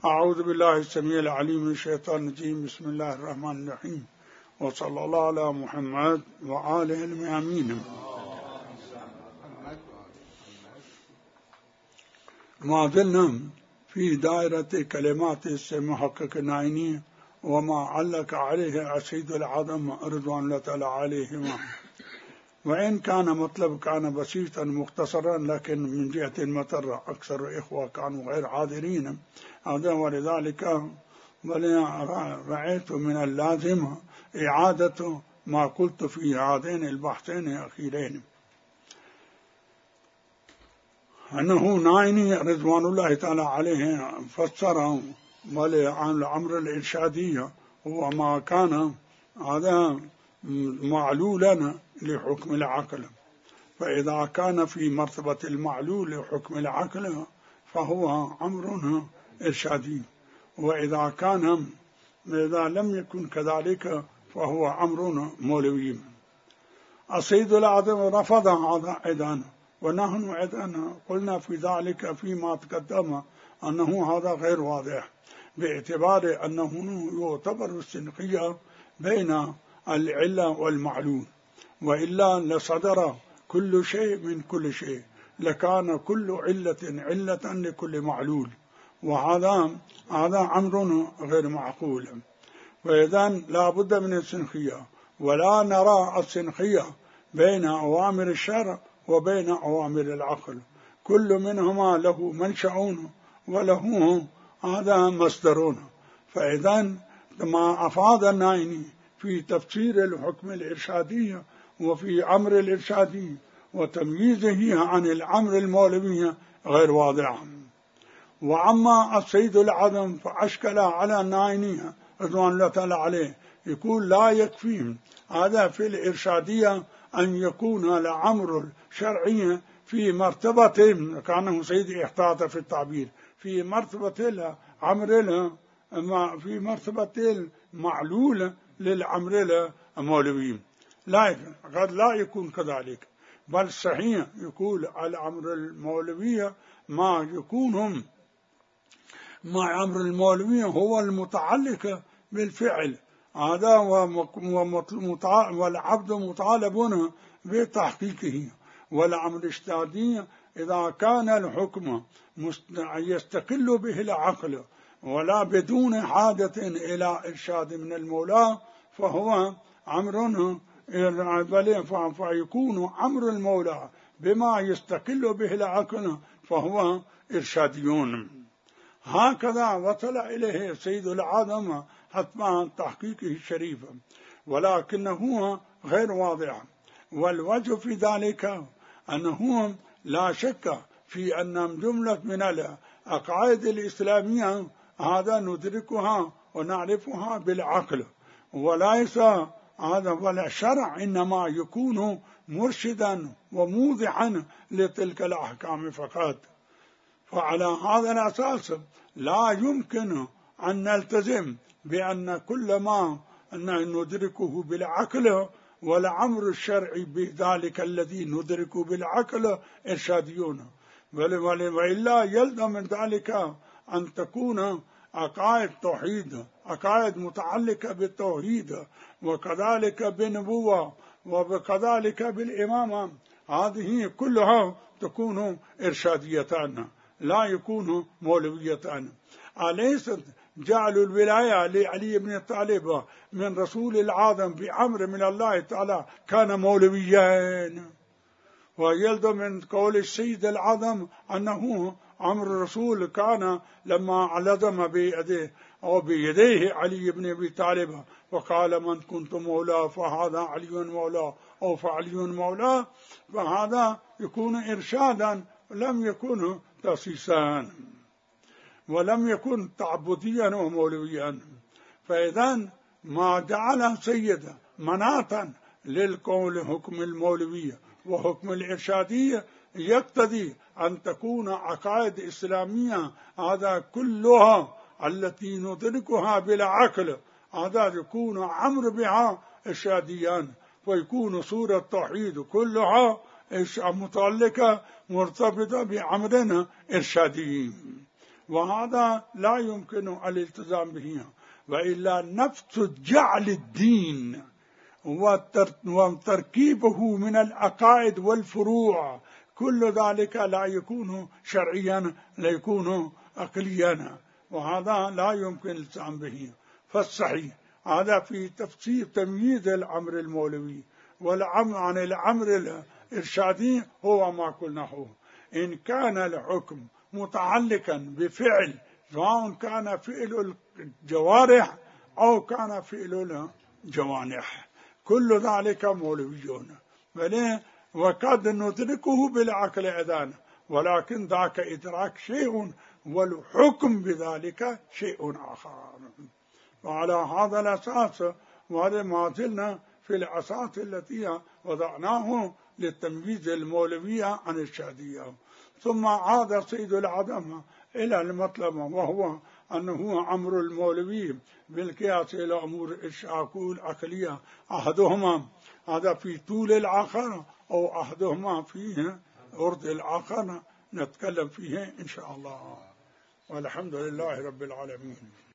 أعوذ بالله السميع العليم من الشيطان الرجيم. بسم الله الرحمن الرحيم، وصلى الله على محمد وآله الميامين. ما زلنا في دائرة كلمات المحقق النعيني وما علق عليه السيد العظم رضوان الله تعالى عليهما، وإن كان مطلب كان بسيطا مختصرا، لكن من جهة المطر أكثر الإخوة كانوا غير حاضرين، ولذلك رأيت من اللازم إعادة ما قلت في هذين البحثين الأخيرين. أنه نعيني رضوان الله تعالى عليه فسر الأمر الإرشادي هو ما كان هذا معلولا لحكم العقل، فإذا كان في مرتبة المعلول لحكم العقل فهو أمر إرشادي، إذا لم يكن كذلك فهو أمر مولوي. السيد العظيم رفض هذا أيضا، ونحن أيضا قلنا في ذلك فيما تقدم أنه هذا غير واضح، باعتبار أنه يعتبر السنخية بين العلة والمعلول، وإلا لصدر كل شيء من كل شيء، لكان كل علة لكل معلول، وهذا أمر غير معقول. فإذا لا بد من السنخية، ولا نرى السنخية بين أوامر الشرع وبين أوامر العقل، كل منهما له منشأ وله هذا مصدر. فإذا ما أفاد النعيني في تفسير الحكم الإرشادي وفي أمر الإرشادي وتمييزه عن الأمر المولوي غير واضح. وأما السيد العظم فأشكل على النعيني رضوان الله تعالى عليه، يقول لا يكفي هذا في الإرشادية أن يكون الأمر الشرعي في مرتبة، كانه سيدي احتاط في التعبير، في مرتبة الأمر في مرتبة المعلول للأمر المولوي. لا، قد لا يكون كذلك، بل صحيح يقول الأمر المولوي ما يكون مع أمر المولوي هو المتعلق بالفعل، هذا والعبد مطالب بتحقيقه. والأمر الإرشادي إذا كان الحكم يستقل به العقل ولا بدون حاجة إلى إرشاد من المولى فهو أمر، فيكون أمر المولى بما يستقل به العقل فهو إرشاديون. هكذا وصل إليه سيد العظم حتما تحقيقه الشريف، ولكنه غير واضح. والوجه في ذلك أنه لا شك في أن جملة من العقائد الإسلامية هذا ندركها ونعرفها بالعقل، وليس هذا، ولا الشرع إنما يكون مرشدا وموضحا لتلك الأحكام فقط. فعلى هذا الأساس لا يمكن أن نلتزم بأن كل ما ندركه بالعقل والأمر الشرعي بذلك الذي ندركه بالعقل إرشاديون، وإلا يلزم من ذلك أن تكون عقائد توحيد، عقائد متعلقة بالتوحيد، وكذلك بالنبوة، وكذلك بالإمامة، هذه كلها تكون إرشاديتان لا يكون مولويتان. أليست جعل الولاية لعلي بن طالب من رسول العظم بأمر من الله تعالى كان مولويا؟ ويلزم من قول السيد العظم أنه أمر الرسول كان لما لزم بيده أو بيديه علي بن أبي طالب وقال من كنت مولاه فهذا علي مولاه أو فعلي مولاه، فهذا يكون إرشادا، لم يكن تأسيسا، ولم يكن تعبديا ومولويا. فإذا ما جعل سيد مناطا للقول حكم المولوية وحكم الإرشادية يقتضي أن تكون عقائد إسلامية هذا كلها التي ندركها بالعقل، هذا يكون أمر بها إرشاديا، ويكون صورة التوحيد كلها متعلقة مرتبطة بأمرنا إرشادي. وهذا لا يمكن الالتزام به، وإلا نفس جعل الدين وتركيبه من العقائد والفروع كل ذلك لا يكون شرعيا، لا يكون عقليا، وهذا لا يمكن الالتزام به. فالصحيح هذا في تفسير تمييز الأمر المولوي والأمر عن الأمر الإرشادي هو ما قلناه. إن كان الحكم متعلقا بفعل، سواء كان فعل الجوارح أو كان فعل الجوانح، كل ذلك مولويون، بل وقد ندركه بالعقل أيضا، ولكن ذاك إدراك شيء والحكم بذلك شيء آخر. وعلى هذا الأساس وهذا ما زلنا في الأساس التي وضعناه للتمييز المولوية عن الشادية. ثم عاد سيد العدم إلى المطلب، وهو أنه أمر المولوي بالقياس إلى أمور الشاكول العقلية، أحدهما هذا في طول الآخر أو أحدهما فيه عرض الآخر، نتكلم فيه إن شاء الله. والحمد لله رب العالمين.